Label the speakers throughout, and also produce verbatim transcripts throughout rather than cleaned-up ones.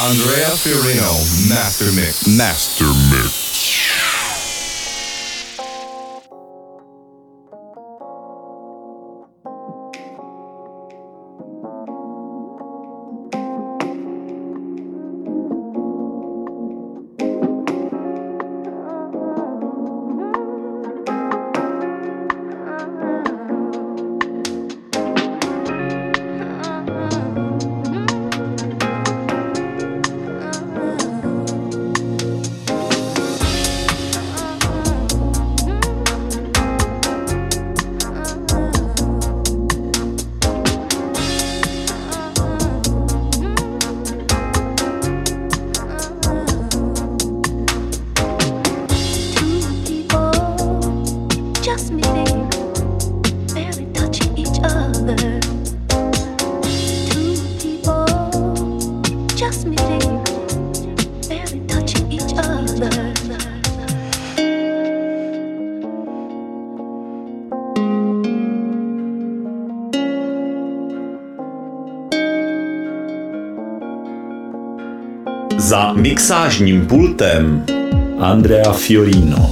Speaker 1: Andrea Fiorino, Master Mix. Master Mix.
Speaker 2: Za mixážním pultem Andrea Fiorino.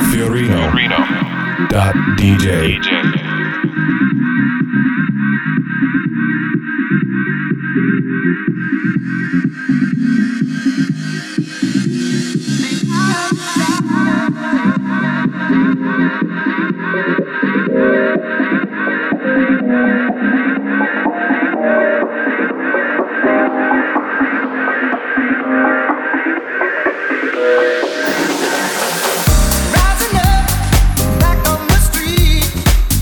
Speaker 1: Fiorino. Dot D J.
Speaker 3: Rising up back on the street.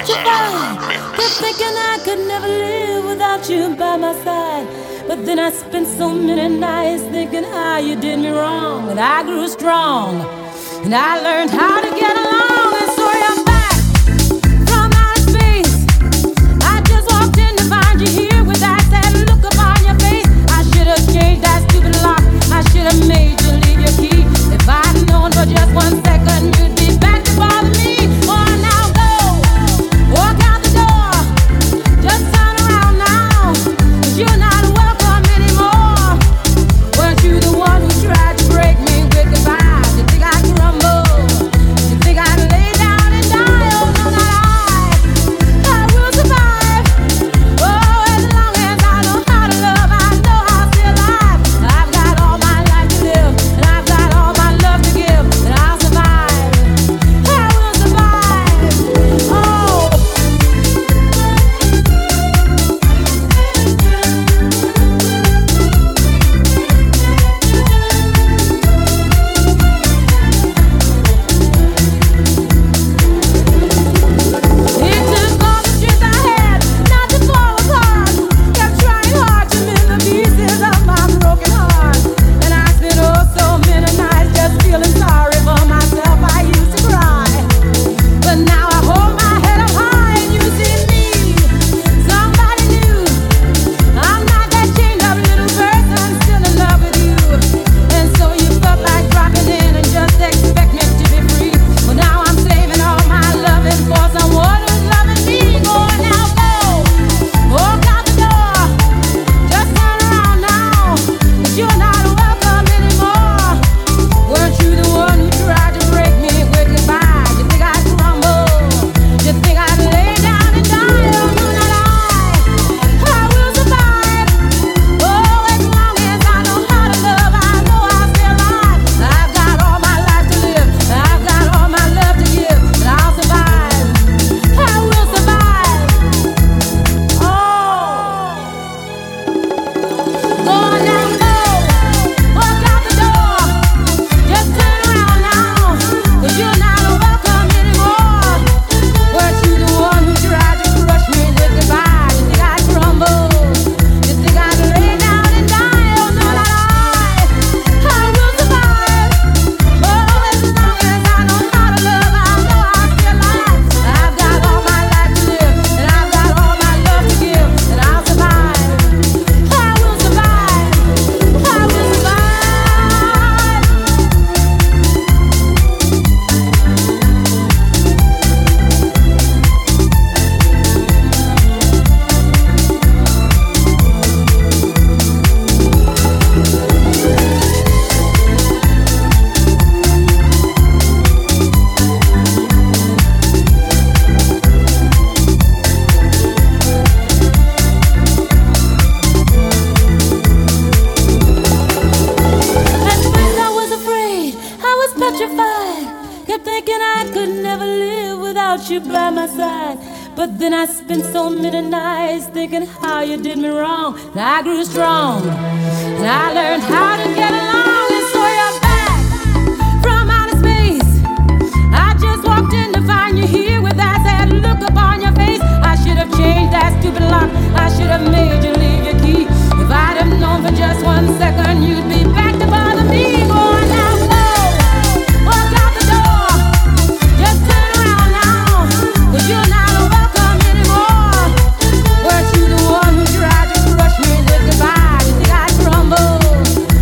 Speaker 3: petrified. Kept thinking I could never live without you by my side. But then I spent so many nights thinking how you did me wrong. And I grew strong, and I learned how to get along. And so you're back from outer space. I just walked in to find you here with that sad look upon your face. I should have changed that stupid lock. I should have made you leave your key. If I'd known for just one second you'd be back to bother me. Oh, now go, walk out the door. Just turn around now, 'cause you're not welcome anymore. Weren't you the one who tried to break me with goodbye? You think I'd crumble? You think I'd lay down and die? Oh, no, not I. I will survive. Oh, as long as I know how to love, I know I'll stay alive. I've got all my life to live, and I've got all my love to give, and I'll survive. I will survive. Oh. It took all the strength I had not to fall apart. Kept trying hard to mend the pieces of my broken heart. And I spent oh so many nights just feeling sorry for myself. I used to cry, but now I hold my head up high and you see me, somebody new. I'm not that chained up little person still in love with you. And so you felt like dropping in and just expect me to be free. Well, now I'm saving all my loving for someone who's loving me. Go now, go, walk out the door. Just turn around now, 'cause you're not welcome anymore. Weren't you the one who tried to break me with goodbye? You think I'd crumble? You think I'd lay down and die? Oh, no, not I. I will survive. Oh, as long as I know how to love, I know I'll stay alive. I've got all my life to live, I've got all my love to give, and I'll survive. I will survive. Oh, go now, go, walk out the door. Just turn around now, 'cause you're not welcome anymore. Weren't you the one who tried to crush me with goodbye? You think I'd crumble? You think I'd lay down and die? Oh, no, not I. I will survive. Oh, as long as I know how to love, I know I'll stay alive. I've got all my life to live, and I've got all my love to give, and I'll survive. I will survive. I will survive. At first I was afraid, I was petrified. Kept thinking I could never live without you by my side. But then I spent so many nights thinking how you did me wrong. And I grew strong, and I learned how to get along. And so you're back from outer space. I just walked in to find you here with that sad look upon your face. I should have changed that stupid lock. I should have made you leave your key. If I'd have known for just one second you'd be back to bother me. Go now, go, walk out the door. Just turn around now, 'cause you're not welcome anymore. Weren't you the one who tried to crush me with goodbye? You think I'd crumble?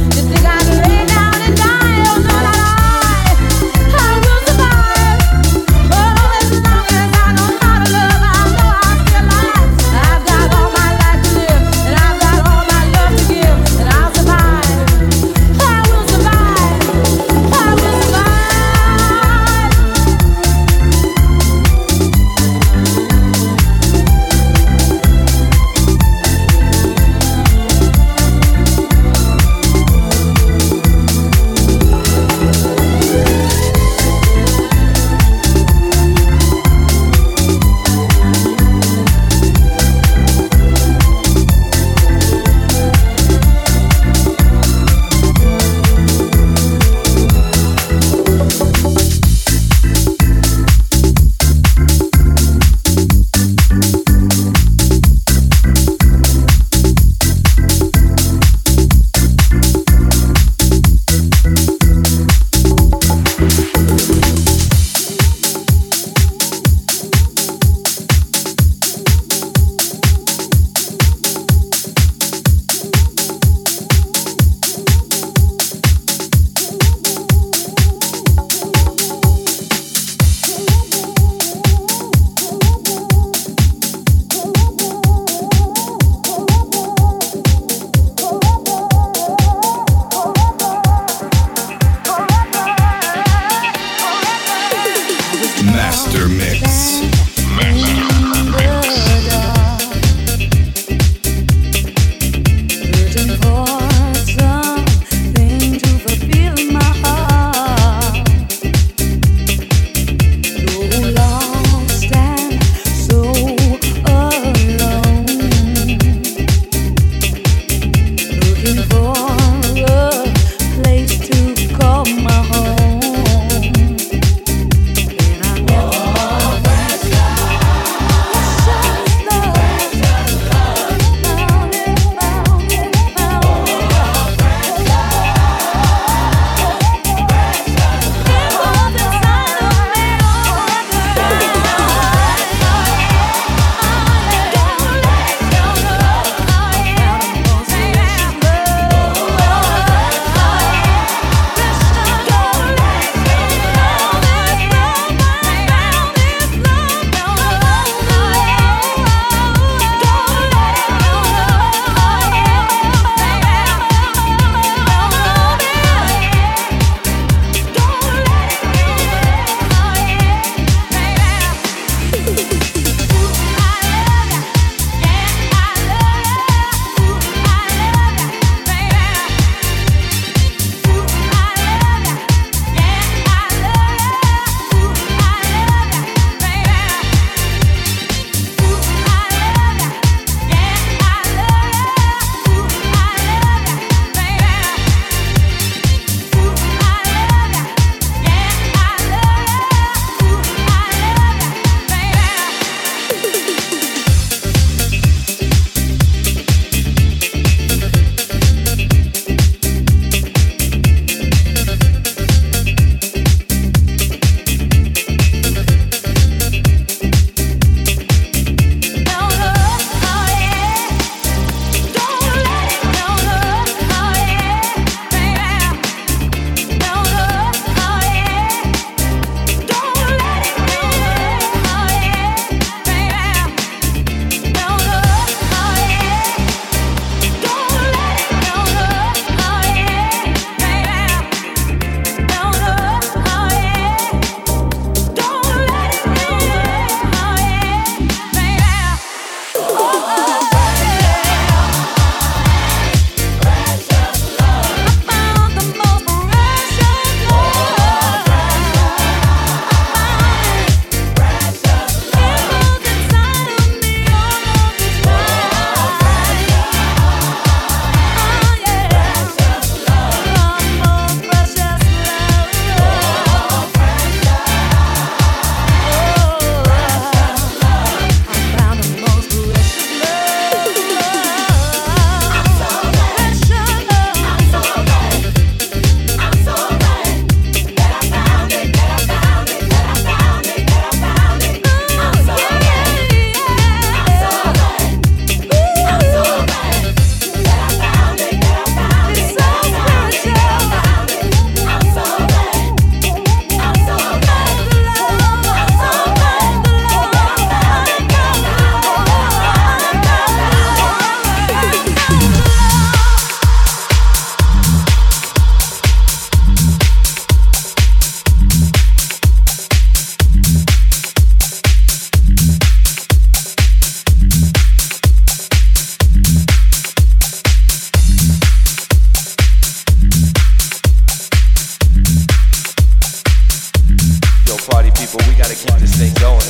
Speaker 4: gotta keep this thing going.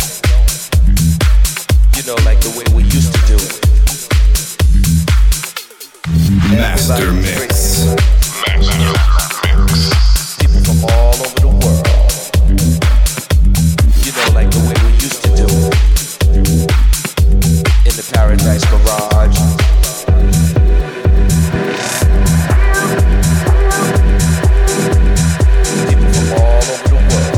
Speaker 4: You know, like the way we used to do it.
Speaker 1: Master Mix.
Speaker 4: Master Mix. People from all over the world. You know, like the way we used to do it. In the Paradise Garage. People from all over the world.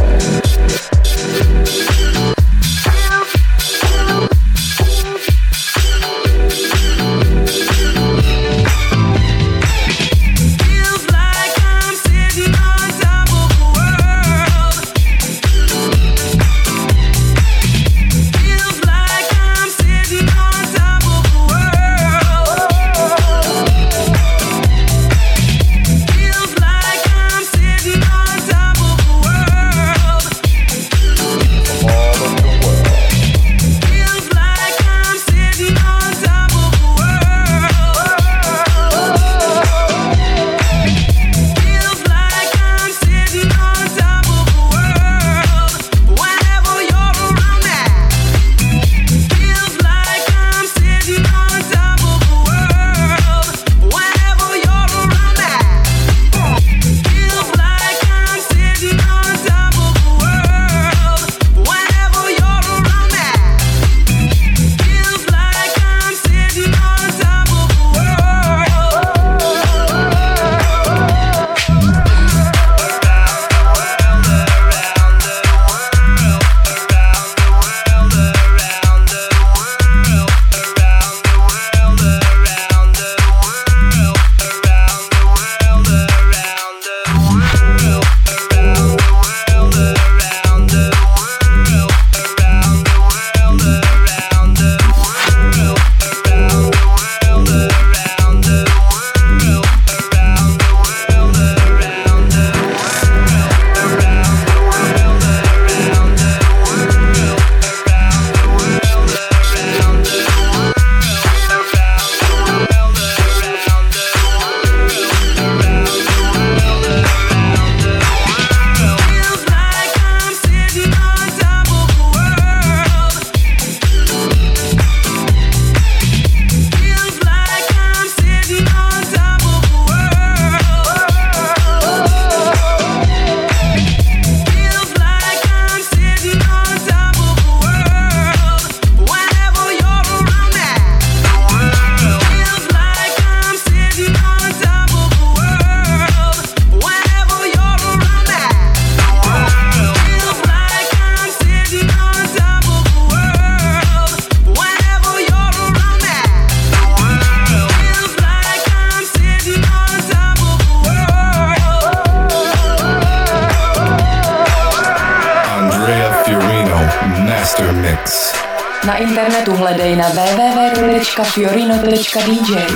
Speaker 5: Na internetu hledej na w w w tečka fiorino tečka d j.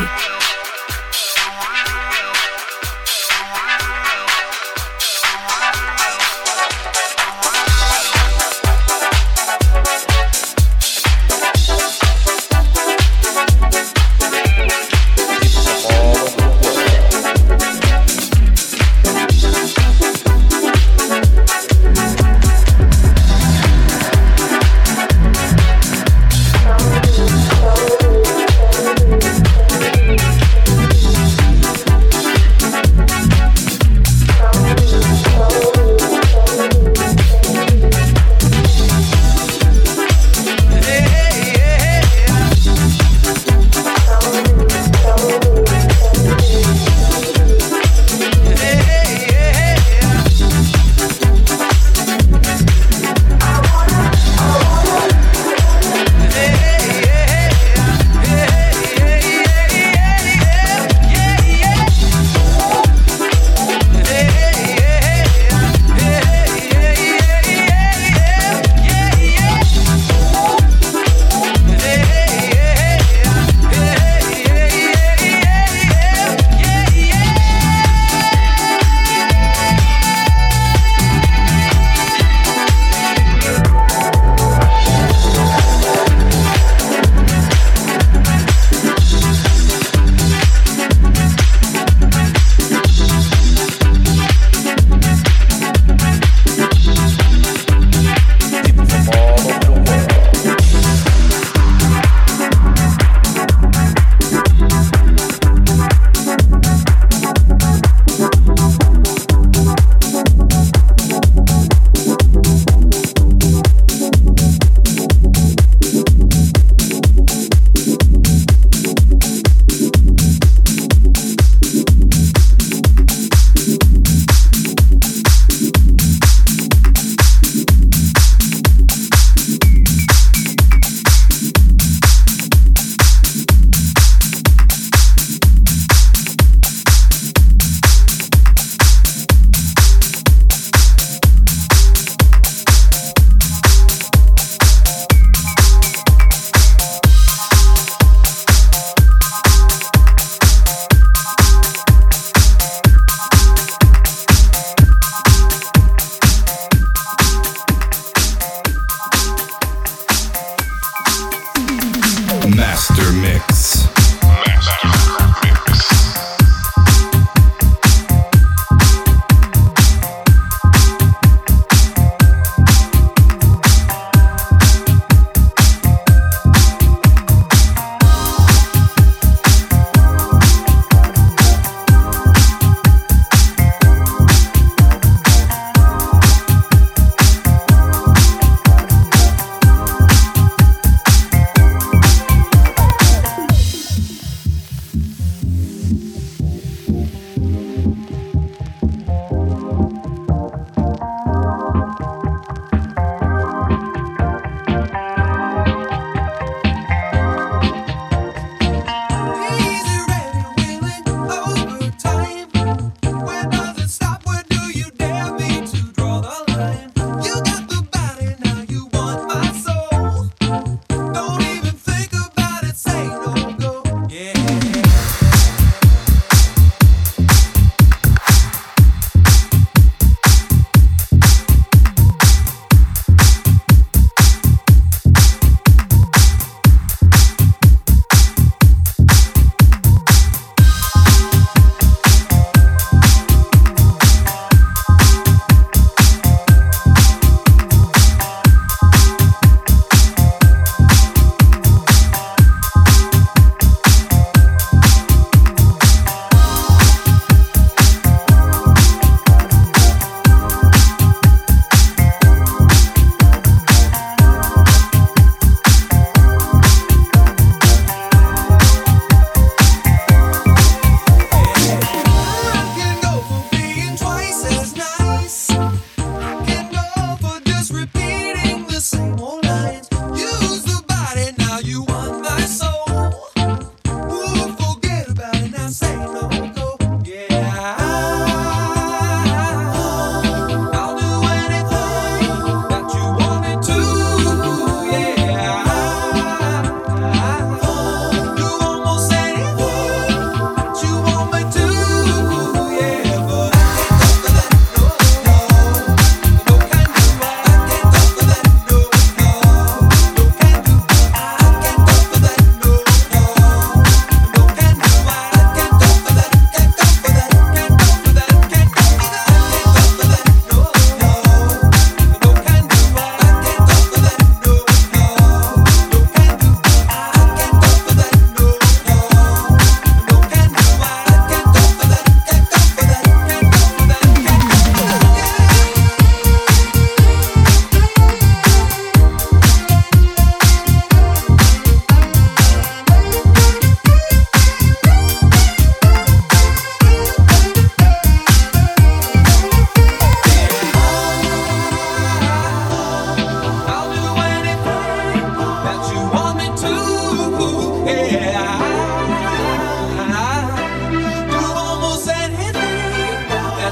Speaker 3: We'll be right back.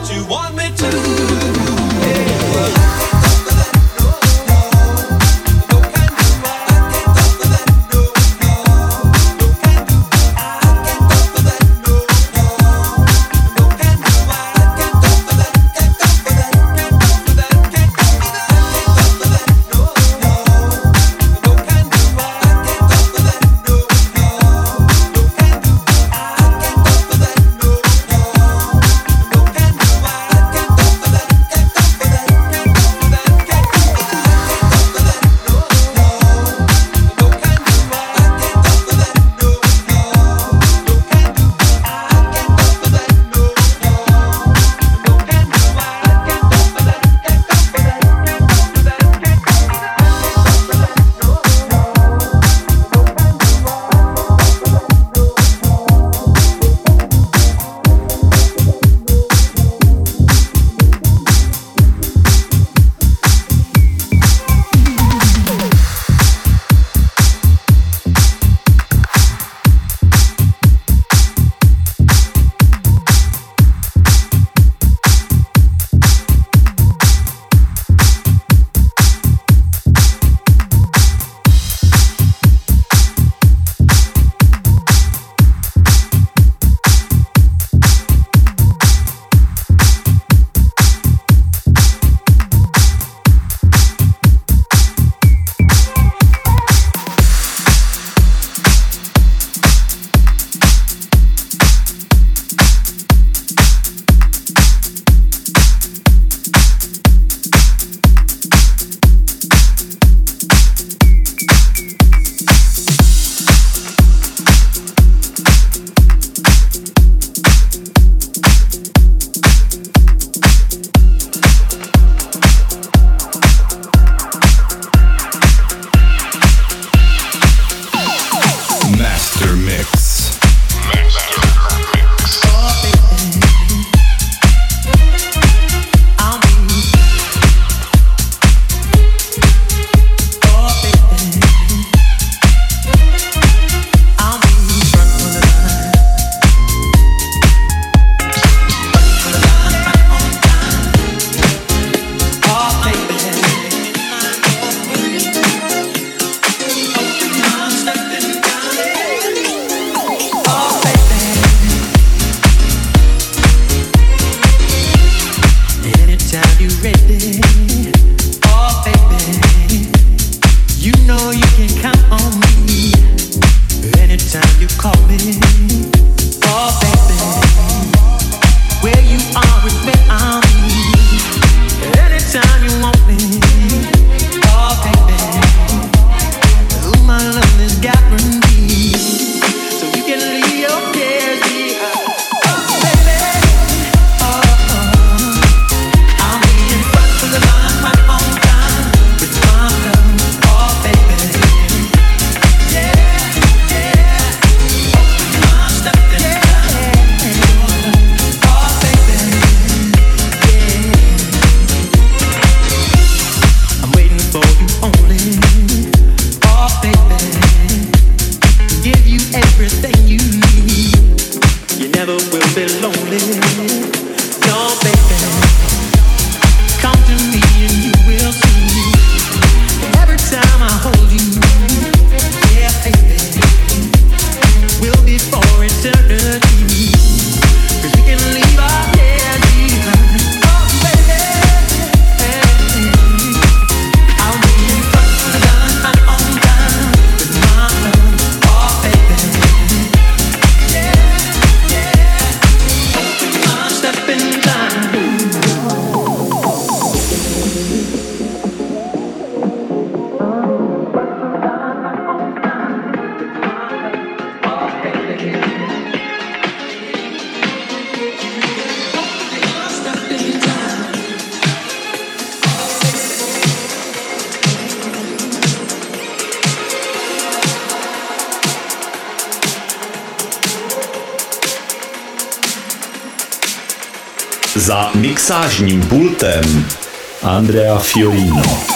Speaker 2: Za mixážním pultem Andrea Fiorino.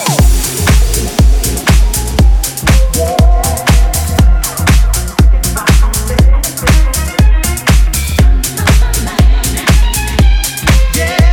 Speaker 6: Yeah.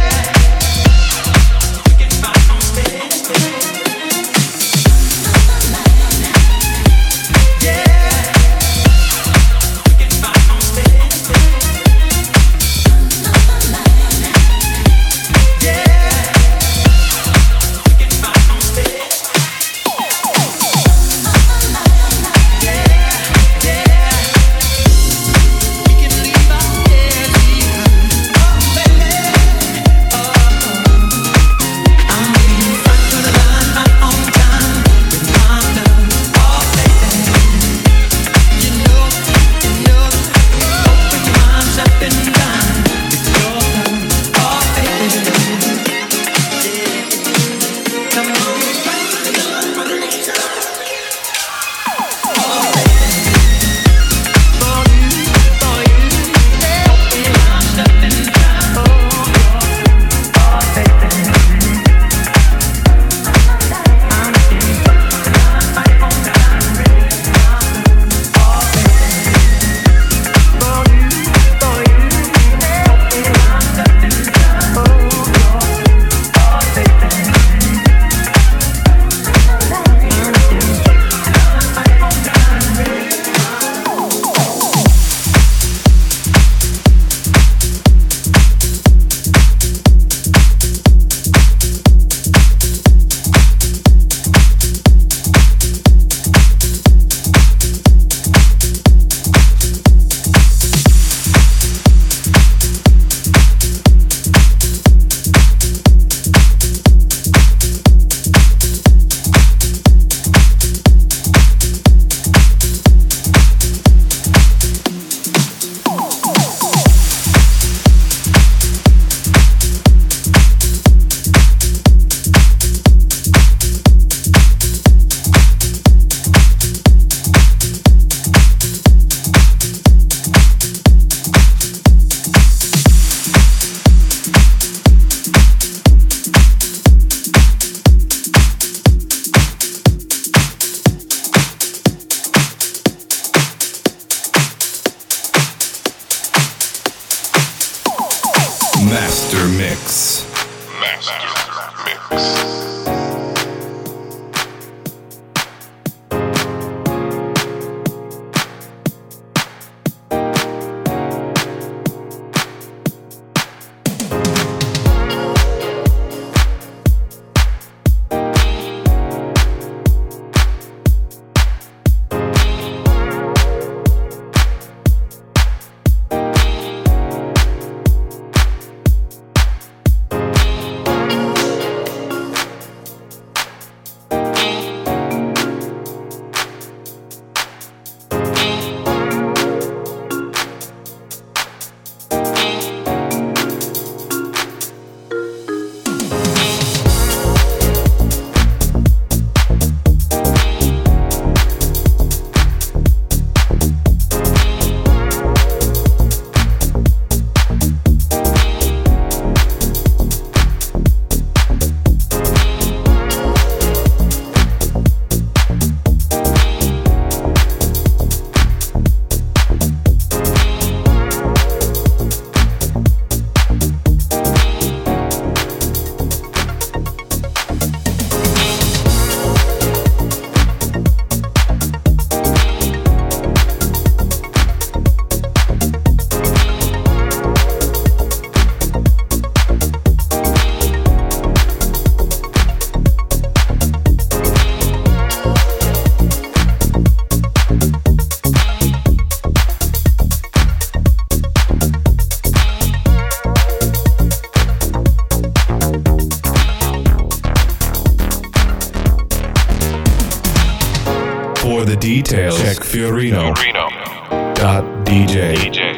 Speaker 1: Master Mix.
Speaker 4: Master Mix.
Speaker 1: For the details, check Fiorino dot D J.
Speaker 4: D J.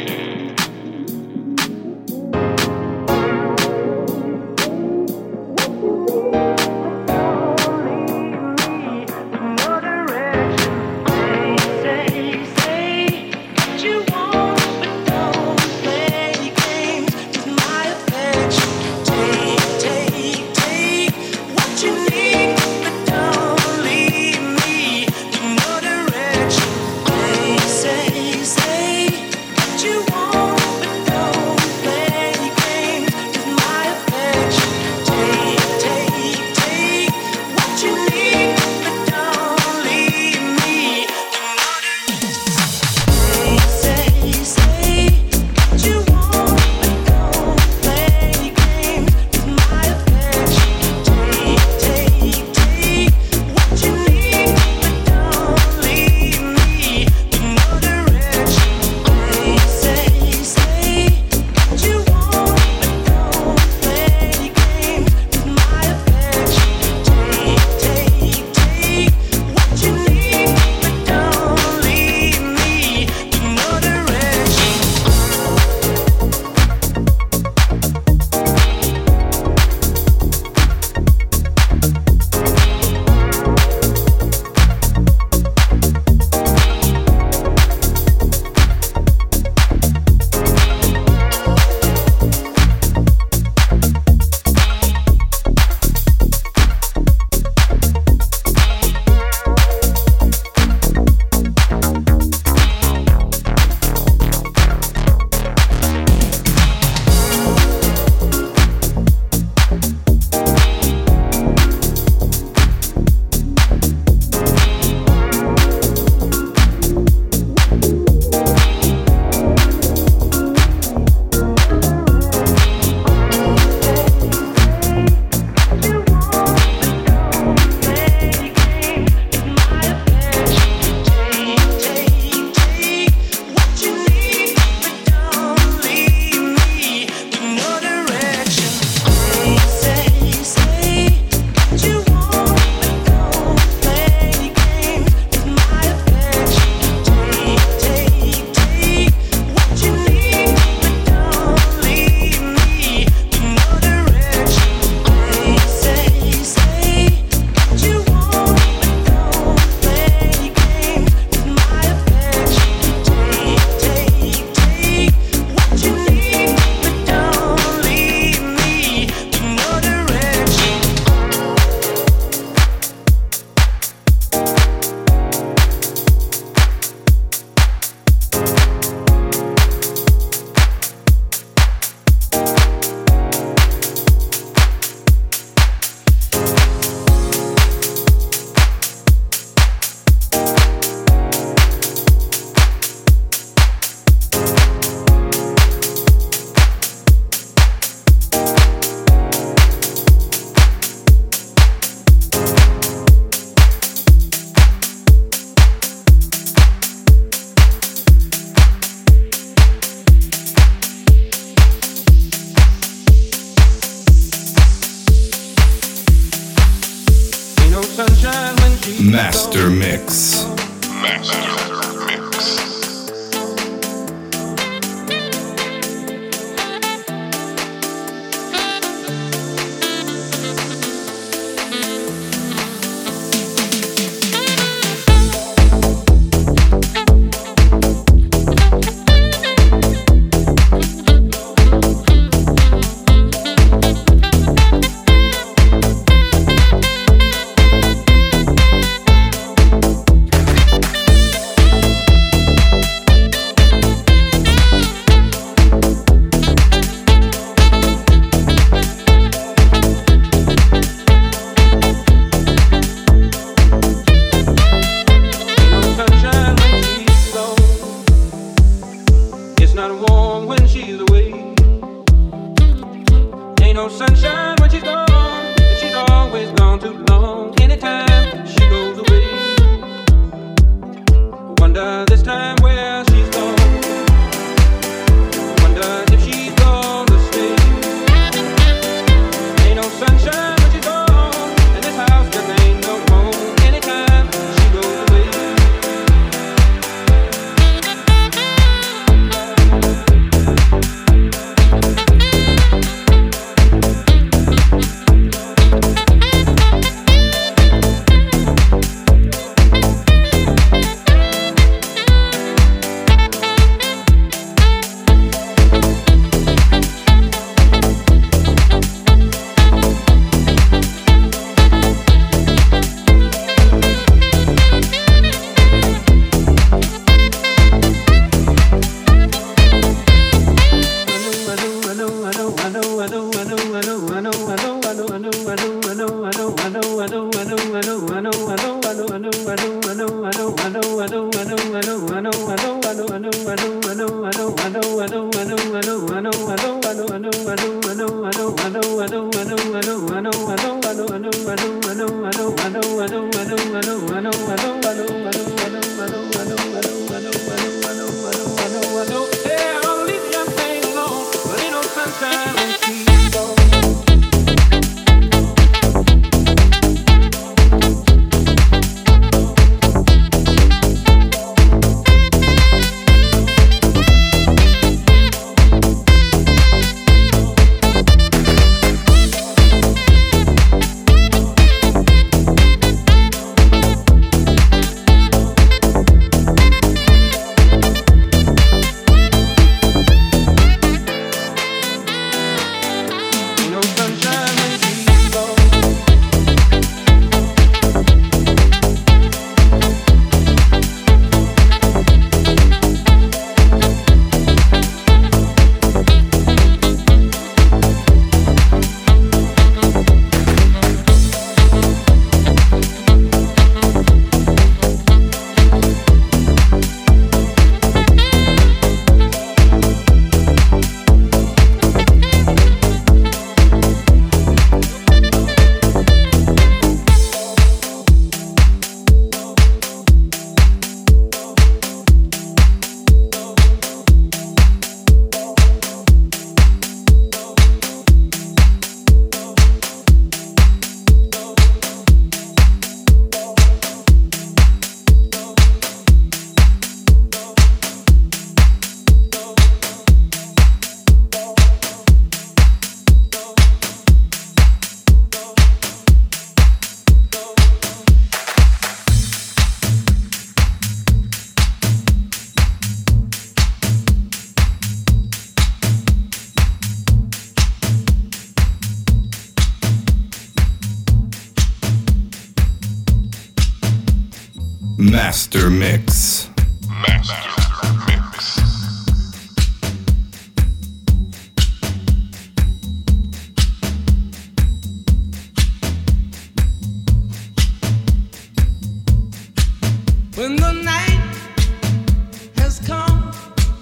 Speaker 6: Say, say, you
Speaker 1: Master Mix.
Speaker 4: Master Mix.
Speaker 1: Master Mix.
Speaker 4: Master Mix.
Speaker 6: When the night has come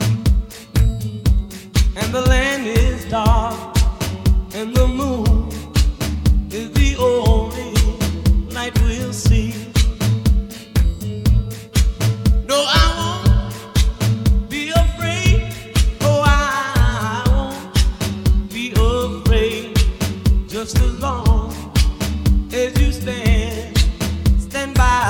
Speaker 6: and the land is dark and the moon is the only light we'll see. No, I won't be afraid. Oh, I won't be afraid. Just as long as you stand, stand by.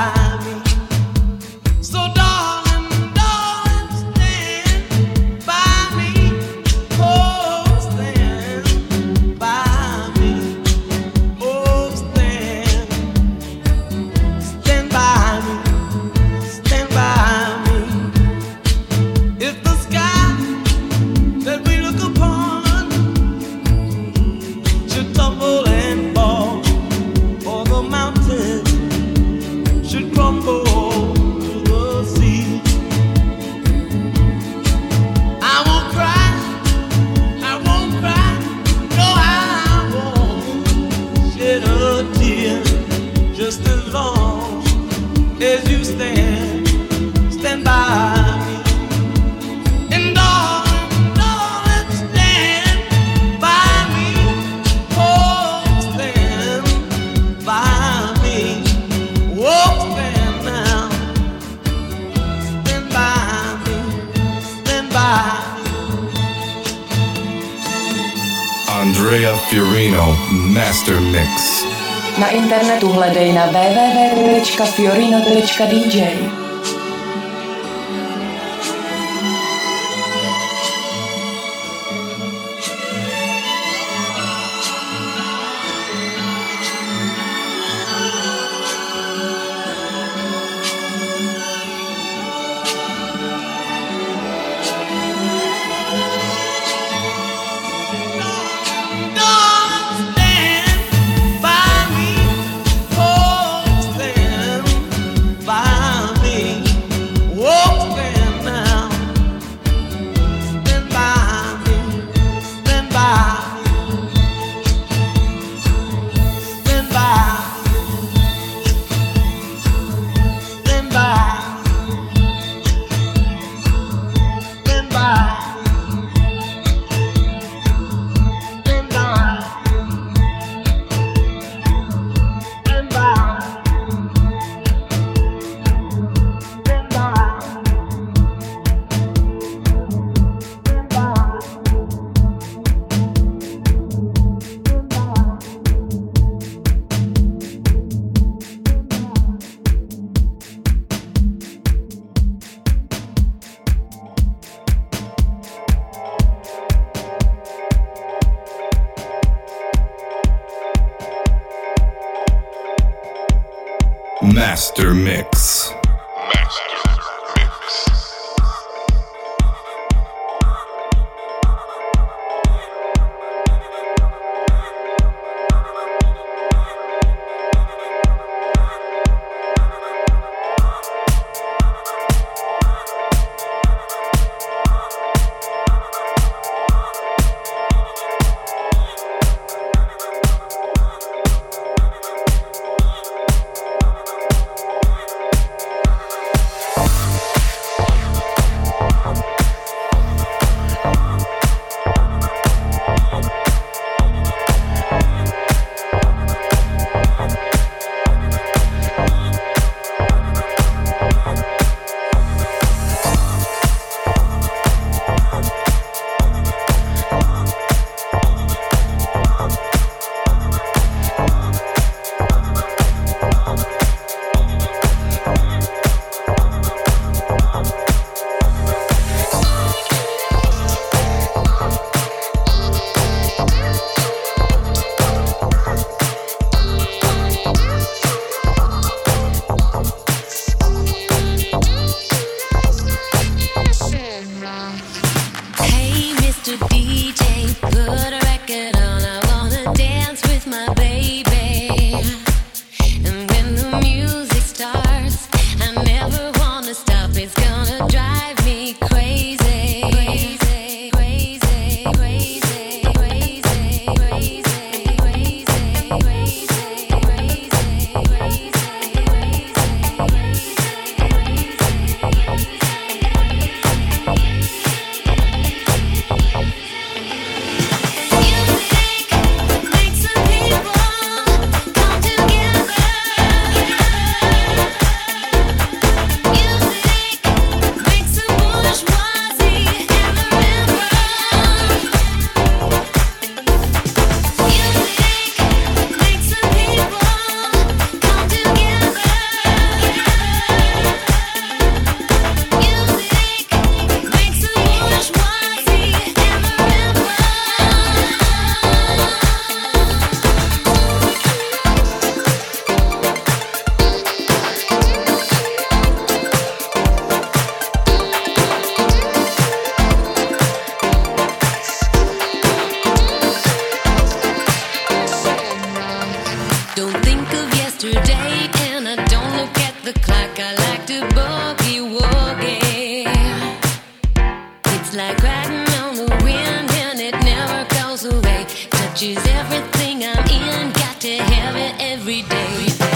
Speaker 6: stumble and fall, or the mountain should crumble to the sea. I won't cry, I won't cry, no, I won't shed a tear, just as long as you stand, stand by me. And darling, darling, stand by me, oh, stand by me, oh, stand now, stand by me, stand by.
Speaker 1: Andrea Fiorino Master Mix.
Speaker 5: Na internetu hledej na w w w tečka fiorino tečka d j.
Speaker 1: Master Mix.
Speaker 7: everything I'm in, got to have it every day.